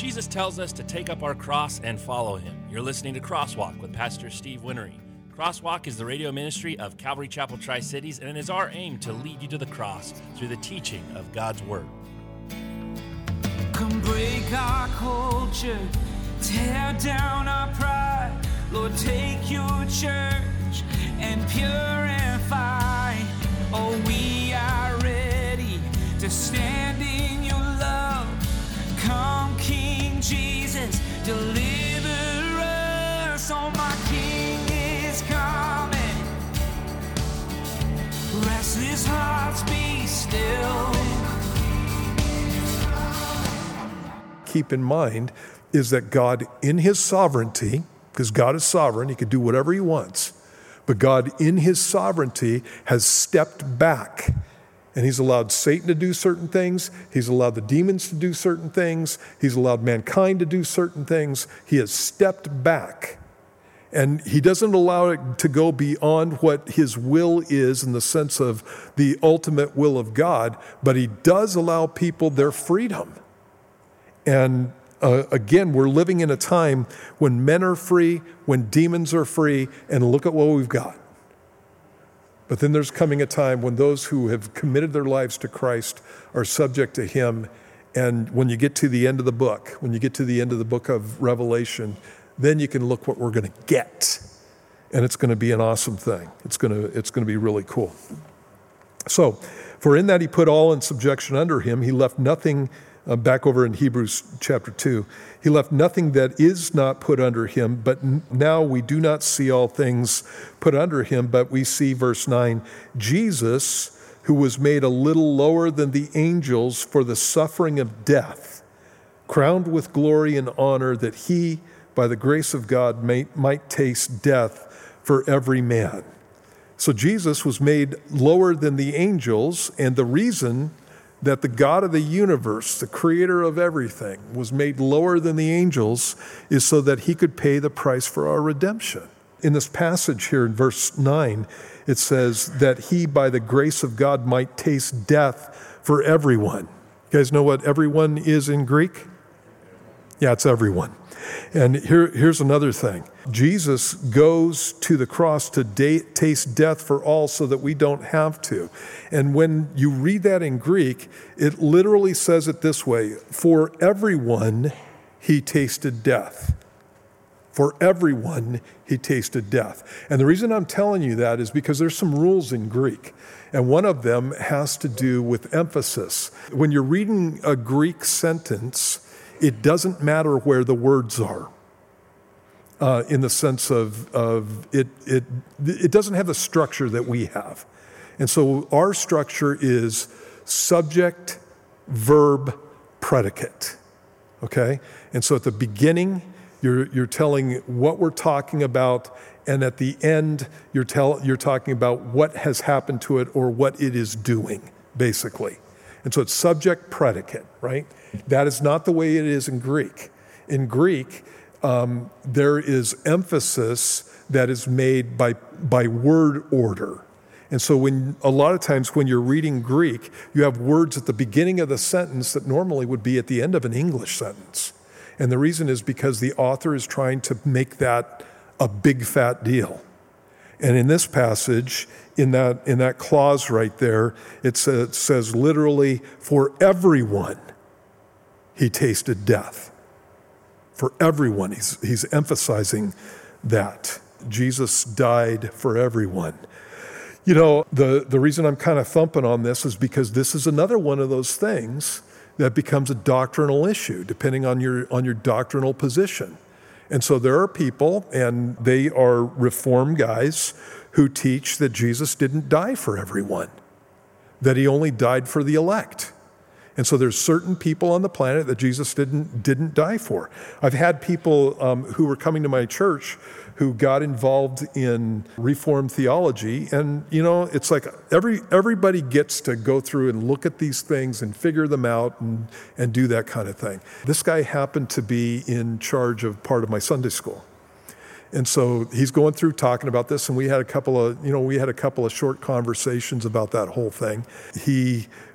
Jesus tells us to take up our cross and follow him. You're listening to Crosswalk with Pastor Steve Winnery. Crosswalk is the radio ministry of Calvary Chapel Tri-Cities, and it is our aim to lead you to the cross through the teaching of God's Word. Come break our culture, tear down our pride. Lord, take your church and purify. Oh, we are ready to stand in your love. Come, King Jesus, deliver us. Oh, my King is coming. Restless hearts be still. Keep in mind is that God, in his sovereignty, because God is sovereign, he can do whatever he wants, but God, in his sovereignty, has stepped back. And he's allowed Satan to do certain things. He's allowed the demons to do certain things. He's allowed mankind to do certain things. He has stepped back. And he doesn't allow it to go beyond what his will is in the sense of the ultimate will of God, but he does allow people their freedom. And again, we're living in a time when men are free, when demons are free, and look at what we've got. But then there's coming a time when those who have committed their lives to Christ are subject to him. And when you get to the end of the book, when you get to the end of the book of Revelation, then you can look what we're going to get. And it's going to be an awesome thing. It's going to be really cool. So, for in that he put all in subjection under him, he left nothing. Back over in Hebrews chapter 2, he left nothing that is not put under him, but now we do not see all things put under him, but we see, verse 9, Jesus, who was made a little lower than the angels for the suffering of death, crowned with glory and honor, that he, by the grace of God, might taste death for every man. So Jesus was made lower than the angels, and the reason that the God of the universe, the creator of everything, was made lower than the angels is so that he could pay the price for our redemption. In this passage here in verse 9, it says that he, by the grace of God, might taste death for everyone. You guys know what everyone is in Greek? Yeah, it's everyone. And here's another thing. Jesus goes to the cross to taste death for all so that we don't have to. And when you read that in Greek, it literally says it this way: for everyone he tasted death. For everyone he tasted death. And the reason I'm telling you that is because there's some rules in Greek. And one of them has to do with emphasis. When you're reading a Greek sentence, it doesn't matter where the words are, in the sense of it doesn't have the structure that we have. And so our structure is subject, verb, predicate, okay? And so at the beginning, you're telling what we're talking about, and at the end, you're talking about what has happened to it or what it is doing, basically. And so it's subject, predicate, right? That is not the way it is in Greek. In Greek, there is emphasis that is made by word order. And so a lot of times when you're reading Greek, you have words at the beginning of the sentence that normally would be at the end of an English sentence. And the reason is because the author is trying to make that a big fat deal. And in this passage, in that clause right there, it says literally, for everyone he tasted death. For everyone, he's emphasizing that. Jesus died for everyone. You know, the reason I'm kind of thumping on this is because this is another one of those things that becomes a doctrinal issue, depending on your doctrinal position. And so there are people, and they are Reformed guys, who teach that Jesus didn't die for everyone, that he only died for the elect. And so there's certain people on the planet that Jesus didn't die for. I've had people who were coming to my church who got involved in Reformed theology, and you know, it's like everybody gets to go through and look at these things and figure them out and do that kind of thing. This guy happened to be in charge of part of my Sunday school. And so he's going through talking about this, and we had a couple of short conversations about that whole thing. He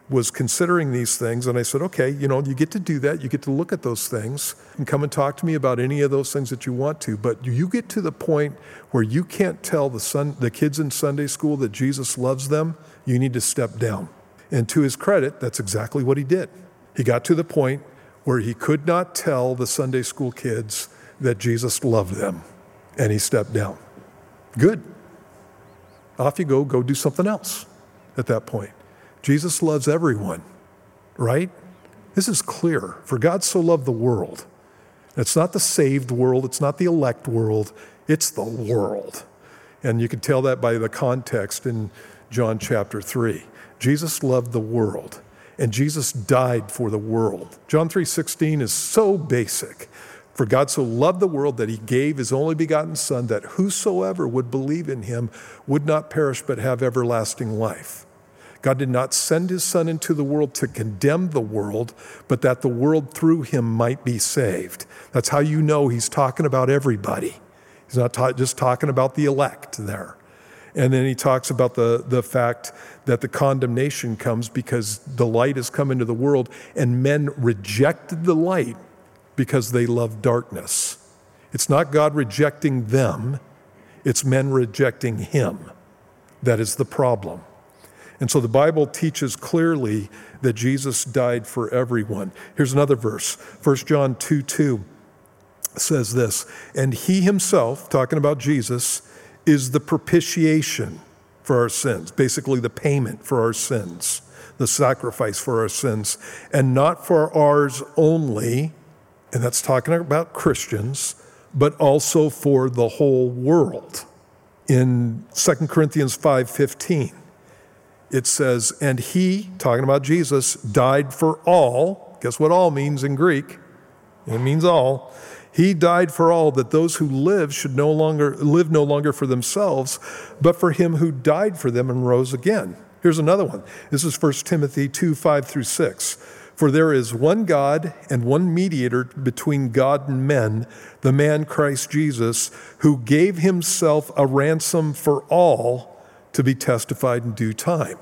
was considering these things, and I said, okay, you get to do that. You get to look at those things and come and talk to me about any of those things that you want to. But you get to the point where you can't tell the kids in Sunday school that Jesus loves them, you need to step down. And to his credit, that's exactly what he did. He got to the point where he could not tell the Sunday school kids that Jesus loved them, and he stepped down. Good. Off you go do something else at that point. Jesus loves everyone, right? This is clear. For God so loved the world. It's not the saved world. It's not the elect world. It's the world. And you can tell that by the context in John chapter 3. Jesus loved the world, and Jesus died for the world. John 3:16 is so basic. For God so loved the world that he gave his only begotten Son, that whosoever would believe in him would not perish but have everlasting life. God did not send his Son into the world to condemn the world, but that the world through him might be saved. That's how you know he's talking about everybody. He's not just talking about the elect there. And then he talks about the fact that the condemnation comes because the light has come into the world and men rejected the light because they love darkness. It's not God rejecting them, it's men rejecting him. That is the problem. And so the Bible teaches clearly that Jesus died for everyone. Here's another verse. 1 John 2:2 says this, and he himself, talking about Jesus, is the propitiation for our sins, basically the payment for our sins, the sacrifice for our sins, and not for ours only, and that's talking about Christians, but also for the whole world. In 2 Corinthians 5:15, it says, and he, talking about Jesus, died for all. Guess what all means in Greek? It means all. He died for all, that those who live should no longer for themselves, but for him who died for them and rose again. Here's another one. This is 1 Timothy 2:5-6. For there is one God and one mediator between God and men, the man Christ Jesus, who gave himself a ransom for all to be testified in due time.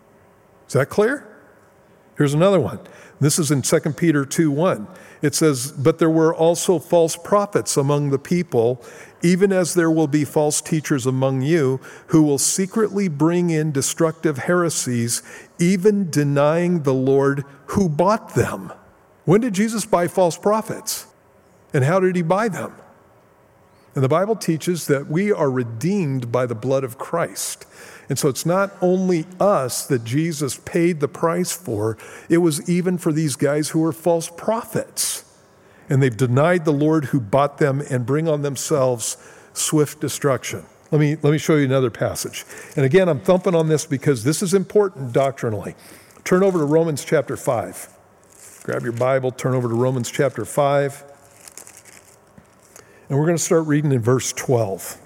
Is that clear? Here's another one. This is in 2 Peter 2:1. It says, but there were also false prophets among the people, even as there will be false teachers among you, who will secretly bring in destructive heresies, even denying the Lord who bought them. When did Jesus buy false prophets? And how did he buy them? And the Bible teaches that we are redeemed by the blood of Christ. And so it's not only us that Jesus paid the price for, it was even for these guys who were false prophets. And they've denied the Lord who bought them and bring on themselves swift destruction. Let me show you another passage. And again, I'm thumping on this because this is important doctrinally. Turn over to Romans chapter 5. Grab your Bible, turn over to Romans chapter 5. And we're going to start reading in verse 12.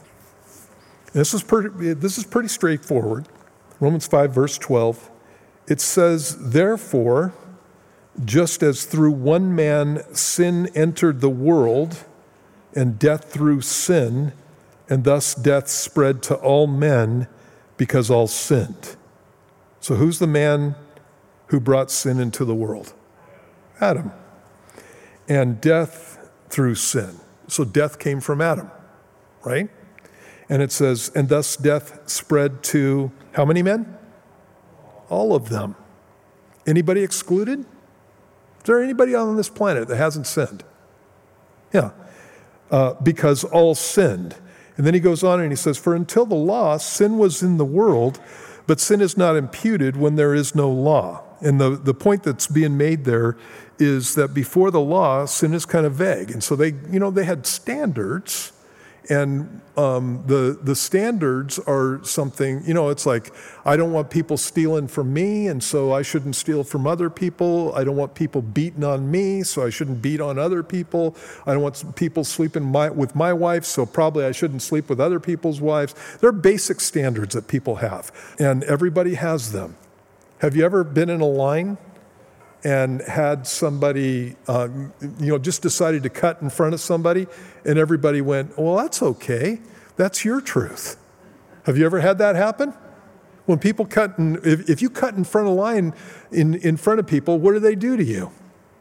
This is pretty straightforward. Romans 5, verse 12. It says, therefore, just as through one man sin entered the world, and death through sin, and thus death spread to all men because all sinned. So who's the man who brought sin into the world? Adam. And death through sin. So death came from Adam, right? And it says, and thus death spread to how many men? All of them. Anybody excluded? Is there anybody on this planet that hasn't sinned? Yeah. Because all sinned. And then he goes on and he says, for until the law, sin was in the world, but sin is not imputed when there is no law. And the point that's being made there is that before the law, sin is kind of vague. And so they had standards. And the standards are something, it's like, I don't want people stealing from me, and so I shouldn't steal from other people. I don't want people beating on me, so I shouldn't beat on other people. I don't want people sleeping with my wife, so probably I shouldn't sleep with other people's wives. They're basic standards that people have, and everybody has them. Have you ever been in a line and had somebody, just decided to cut in front of somebody, and everybody went, well, that's okay. That's your truth. Have you ever had that happen? When people if you cut in front of line in front of people, what do they do to you?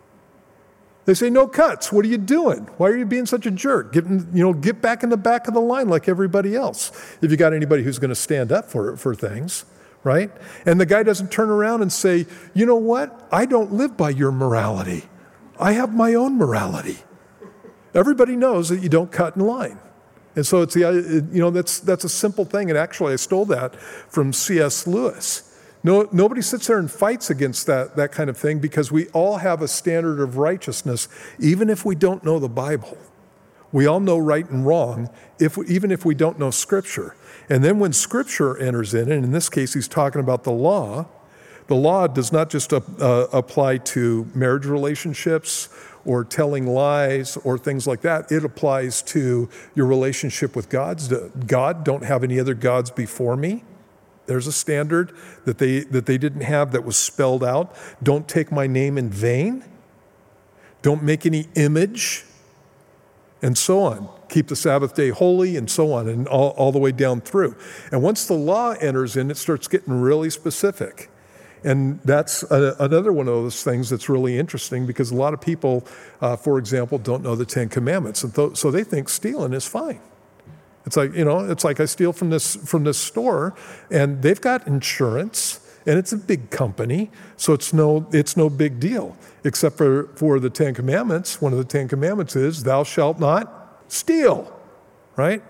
They say, no cuts. What are you doing? Why are you being such a jerk? Get back in the back of the line like everybody else. If you got anybody who's going to stand up for things, right? And the guy doesn't turn around and say, you know what? I don't live by your morality. I have my own morality. Everybody knows that you don't cut in line. And so it's that's a simple thing. And actually, I stole that from C.S. Lewis. Nobody sits there and fights against that kind of thing, because we all have a standard of righteousness, even if we don't know the Bible. We all know right and wrong, even if we don't know Scripture. And then when Scripture enters in, and in this case he's talking about the law does not just apply to marriage relationships or telling lies or things like that. It applies to your relationship with God. Don't have any other gods before me. There's a standard that they didn't have that was spelled out. Don't take my name in vain. Don't make any image, and so on. Keep the Sabbath day holy, and so on, and all the way down through. And once the law enters in, it starts getting really specific. And that's another one of those things that's really interesting, because a lot of people, for example, don't know the Ten Commandments. And so they think stealing is fine. It's like I steal from this store, and they've got insurance, and it's a big company, so it's no big deal. Except for the Ten Commandments. One of the Ten Commandments is, thou shalt not steal, right?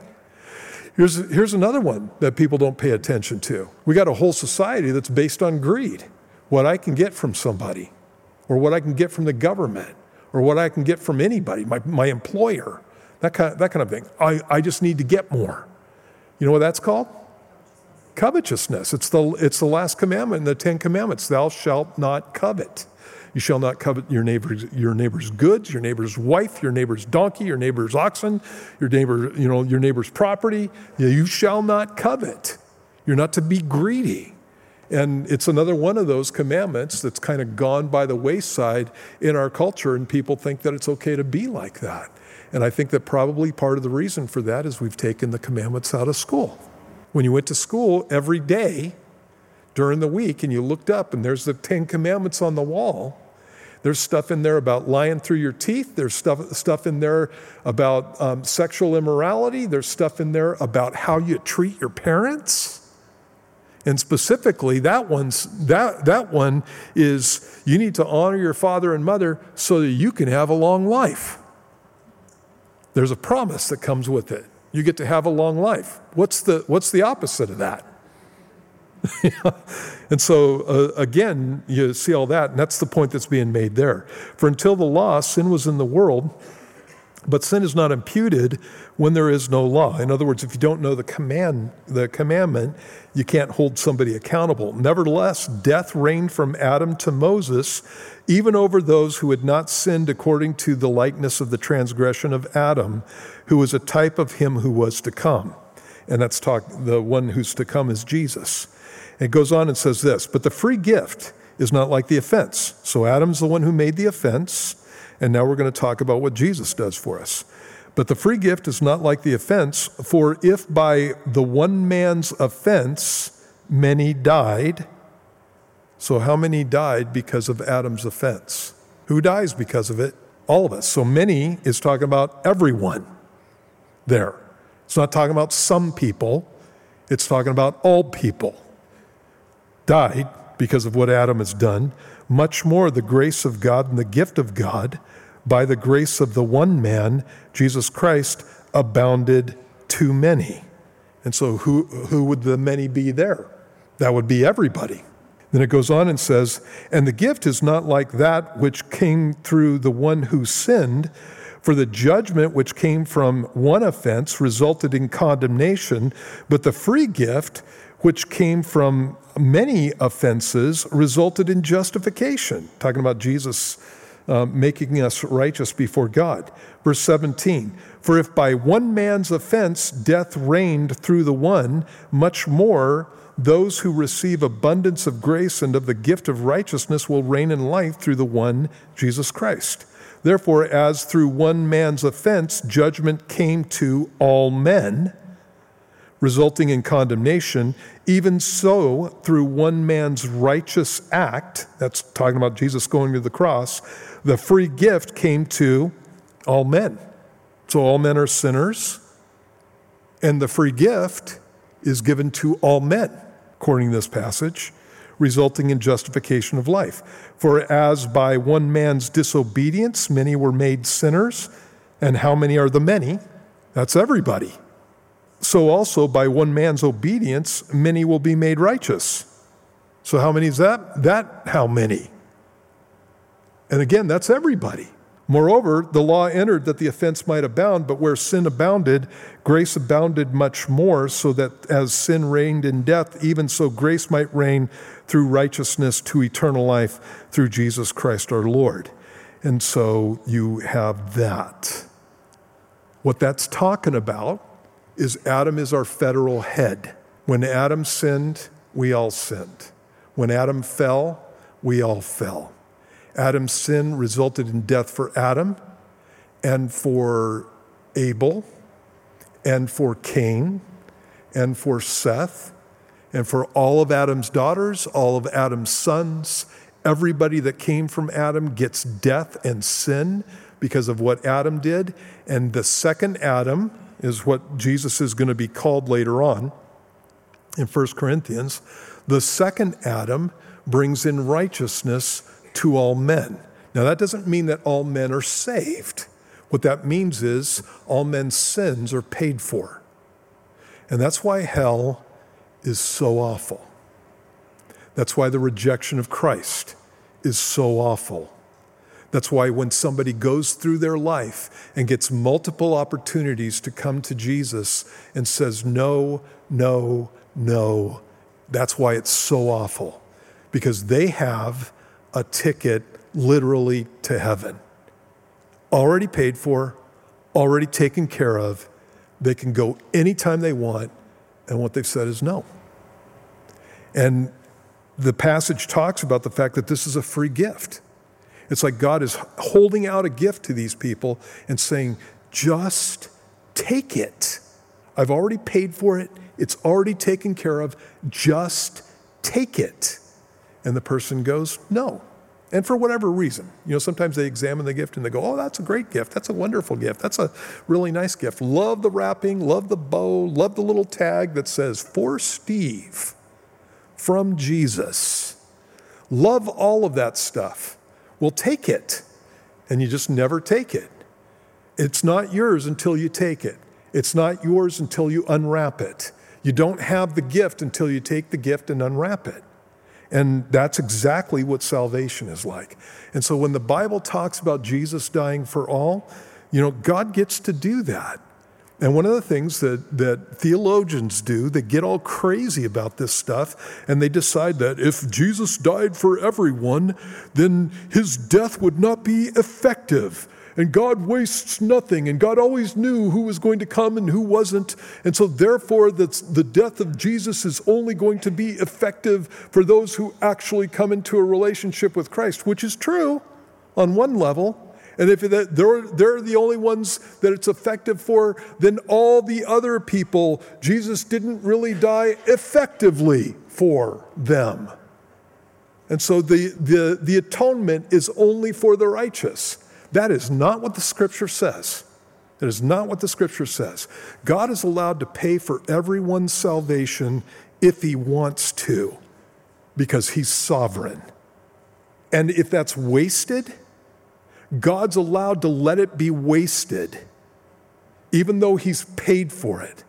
Here's another one that people don't pay attention to. We got a whole society that's based on greed. What I can get from somebody, or what I can get from the government, or what I can get from anybody, my employer. That kind of thing. I just need to get more. You know what that's called? Covetousness. It's the last commandment in the Ten Commandments. Thou shalt not covet. You shall not covet your neighbor's goods, your neighbor's wife, your neighbor's donkey, your neighbor's oxen, your neighbor's property. You shall not covet. You're not to be greedy. And it's another one of those commandments that's kind of gone by the wayside in our culture, and people think that it's okay to be like that. And I think that probably part of the reason for that is we've taken the commandments out of school. When you went to school every day during the week and you looked up and there's the 10 Commandments on the wall, there's stuff in there about lying through your teeth. There's stuff in there about sexual immorality. There's stuff in there about how you treat your parents. And specifically, that one is you need to honor your father and mother so that you can have a long life. There's a promise that comes with it. You get to have a long life. What's the opposite of that? And so, again, you see all that, and that's the point that's being made there. For until the law, sin was in the world, but sin is not imputed when there is no law. In other words, if you don't know the commandment, you can't hold somebody accountable. Nevertheless, death reigned from Adam to Moses, even over those who had not sinned according to the likeness of the transgression of Adam, who was a type of him who was to come. And the one who's to come is Jesus. It goes on and says this, but the free gift is not like the offense. So Adam's the one who made the offense, and now we're going to talk about what Jesus does for us. But the free gift is not like the offense, for if by the one man's offense many died, so how many died because of Adam's offense? Who dies because of it? All of us. So many is talking about everyone there. It's not talking about some people. It's talking about all people died because of what Adam has done. Much more the grace of God and the gift of God by the grace of the one man, Jesus Christ, abounded to many. And so who would the many be there? That would be everybody. Then it goes on and says, and the gift is not like that which came through the one who sinned, for the judgment which came from one offense resulted in condemnation, but the free gift which came from many offenses resulted in justification. Talking about Jesus making us righteous before God. Verse 17, for if by one man's offense death reigned through the one, much more those who receive abundance of grace and of the gift of righteousness will reign in life through the one, Jesus Christ. Therefore, as through one man's offense judgment came to all men, resulting in condemnation, even so, through one man's righteous act, that's talking about Jesus going to the cross, the free gift came to all men. So all men are sinners, and the free gift is given to all men, according to this passage, resulting in justification of life. For as by one man's disobedience many were made sinners, and how many are the many? That's everybody. So also by one man's obedience many will be made righteous. So how many is that? How many? And again, that's everybody. Moreover, the law entered that the offense might abound, but where sin abounded, grace abounded much more, so that as sin reigned in death, even so grace might reign through righteousness to eternal life through Jesus Christ our Lord. And so you have that. What that's talking about is Adam is our federal head. When Adam sinned, we all sinned. When Adam fell, we all fell. Adam's sin resulted in death for Adam and for Abel and for Cain and for Seth and for all of Adam's daughters, all of Adam's sons. Everybody that came from Adam gets death and sin because of what Adam did. And the second Adam is what Jesus is going to be called later on in 1 Corinthians. The second Adam brings in righteousness to all men. Now, that doesn't mean that all men are saved. What that means is all men's sins are paid for. And that's why hell is so awful. That's why the rejection of Christ is so awful. That's why when somebody goes through their life and gets multiple opportunities to come to Jesus and says, no, no, no, that's why it's so awful. Because they have a ticket literally to heaven. Already paid for, already taken care of. They can go anytime they want, and what they've said is no. And the passage talks about the fact that this is a free gift. It's like God is holding out a gift to these people and saying, just take it. I've already paid for it. It's already taken care of. Just take it. And the person goes, no. And for whatever reason, sometimes they examine the gift and they go, oh, that's a great gift. That's a wonderful gift. That's a really nice gift. Love the wrapping, love the bow, love the little tag that says, for Steve, from Jesus. Love all of that stuff. Well, take it. And you just never take it. It's not yours until you take it. It's not yours until you unwrap it. You don't have the gift until you take the gift and unwrap it. And that's exactly what salvation is like. And so when the Bible talks about Jesus dying for all, God gets to do that. And one of the things that theologians do, they get all crazy about this stuff, and they decide that if Jesus died for everyone, then his death would not be effective. And God wastes nothing, and God always knew who was going to come and who wasn't. And so therefore, the death of Jesus is only going to be effective for those who actually come into a relationship with Christ, which is true on one level. And if they're the only ones that it's effective for, then all the other people, Jesus didn't really die effectively for them. And so the atonement is only for the righteous. That is not what the Scripture says. That is not what the Scripture says. God is allowed to pay for everyone's salvation if he wants to, because he's sovereign. And if that's wasted, God's allowed to let it be wasted, even though he's paid for it,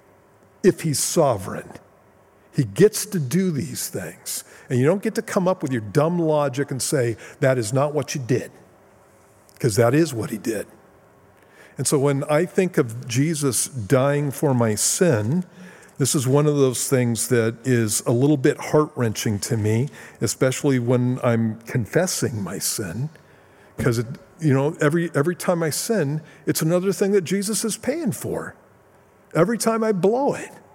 if he's sovereign. He gets to do these things. And you don't get to come up with your dumb logic and say, that is not what you did, because that is what he did. And so when I think of Jesus dying for my sin, this is one of those things that is a little bit heart-wrenching to me, especially when I'm confessing my sin. Because, every time I sin, it's another thing that Jesus is paying for. Every time I blow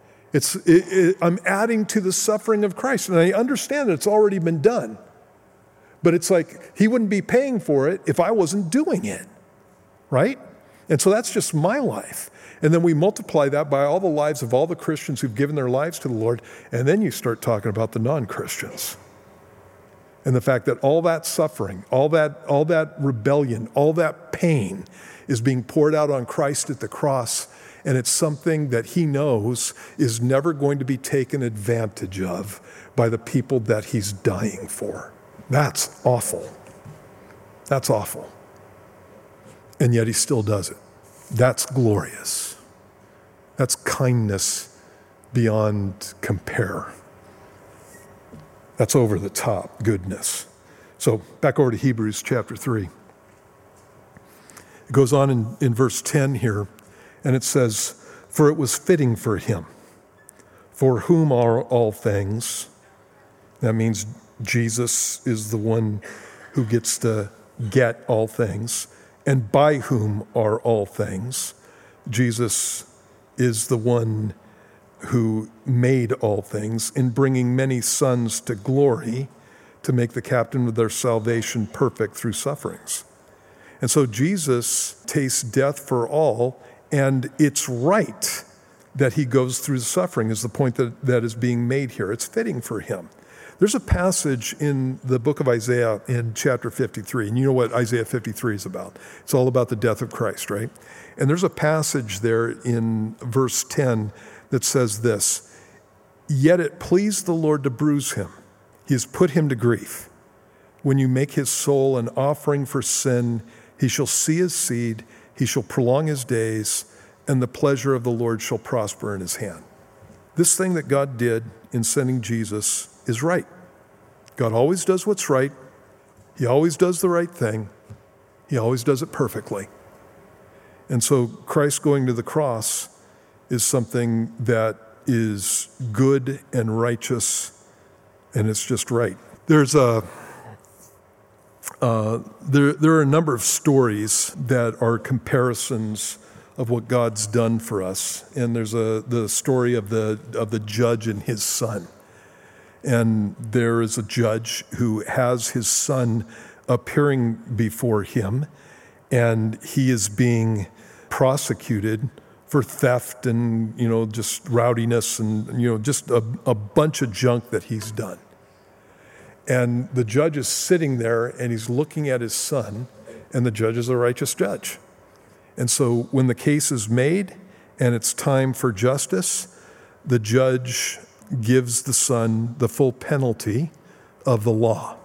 it, I'm adding to the suffering of Christ. And I understand that it's already been done. But it's like he wouldn't be paying for it if I wasn't doing it, right? And so that's just my life. And then we multiply that by all the lives of all the Christians who've given their lives to the Lord, and then you start talking about the non-Christians. And the fact that all that suffering, all that rebellion, all that pain is being poured out on Christ at the cross, and it's something that he knows is never going to be taken advantage of by the people that he's dying for. That's awful. That's awful. And yet he still does it. That's glorious. That's kindness beyond compare. That's over the top goodness. So back over to Hebrews chapter 3. It goes on in verse 10 here, and it says, "For it was fitting for him, for whom are all things." That means Jesus is the one who gets to get all things, and by whom are all things. Jesus is the one who made all things, in bringing many sons to glory, to make the captain of their salvation perfect through sufferings. And so Jesus tastes death for all, and it's right that he goes through the suffering, is the point that is being made here. It's fitting for him. There's a passage in the book of Isaiah in chapter 53, and you know what Isaiah 53 is about. It's all about the death of Christ, right? And there's a passage there in verse 10 that says this, "Yet it pleased the Lord to bruise him. He has put him to grief. When you make his soul an offering for sin, he shall see his seed, he shall prolong his days, and the pleasure of the Lord shall prosper in his hand." This thing that God did in sending Jesus is right. God always does what's right. He always does the right thing. He always does it perfectly. And so Christ going to the cross is something that is good and righteous, and it's just right. There are a number of stories that are comparisons of what God's done for us, and there's the story of the judge and his son. And there is a judge who has his son appearing before him, and he is being prosecuted for theft and, just rowdiness and, just a bunch of junk that he's done. And the judge is sitting there and he's looking at his son, and the judge is a righteous judge. And so when the case is made and it's time for justice, the judge gives the son the full penalty of the law.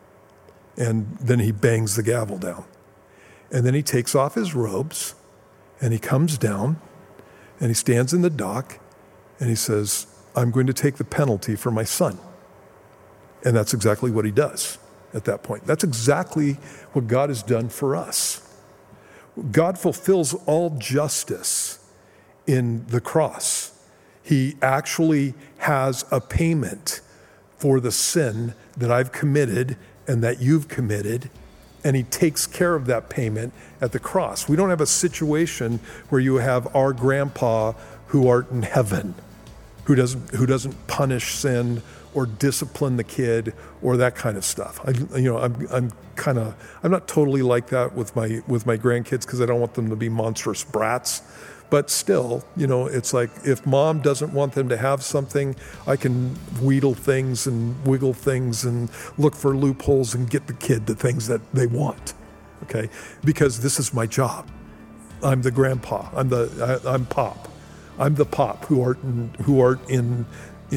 And then he bangs the gavel down. And then he takes off his robes and he comes down and he stands in the dock and he says, "I'm going to take the penalty for my son." And that's exactly what he does at that point. That's exactly what God has done for us. God fulfills all justice in the cross. He actually has a payment for the sin that I've committed and that you've committed, and he takes care of that payment at the cross. We don't have a situation where you have our grandpa who art in heaven, who doesn't punish sin or discipline the kid or that kind of stuff. I'm not totally like that with my grandkids because I don't want them to be monstrous brats. But still, it's like if mom doesn't want them to have something, I can wheedle things and wiggle things and look for loopholes and get the kid the things that they want, okay? Because this is my job. I'm the grandpa. I'm pop. I'm the pop who art in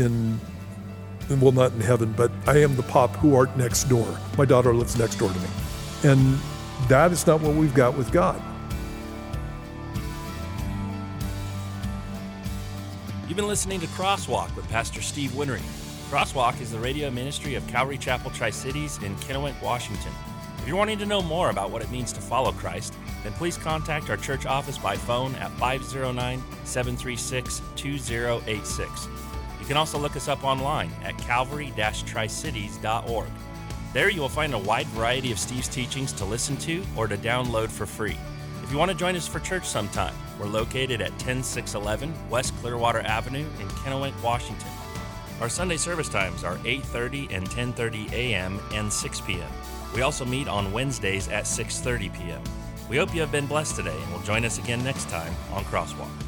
well, not in heaven, but I am the pop who art next door. My daughter lives next door to me. And that is not what we've got with God. You've been listening to Crosswalk with Pastor Steve Winnery. Crosswalk is the radio ministry of Calvary Chapel Tri-Cities in Kennewick, Washington. If you're wanting to know more about what it means to follow Christ, then please contact our church office by phone at 509-736-2086. You can also look us up online at calvary-tricities.org. There you will find a wide variety of Steve's teachings to listen to or to download for free. If you want to join us for church sometime, we're located at 10611 West Clearwater Avenue in Kennewick, Washington. Our Sunday service times are 8:30 and 10:30 a.m. and 6 p.m. We also meet on Wednesdays at 6:30 p.m. We hope you have been blessed today and will join us again next time on Crosswalk.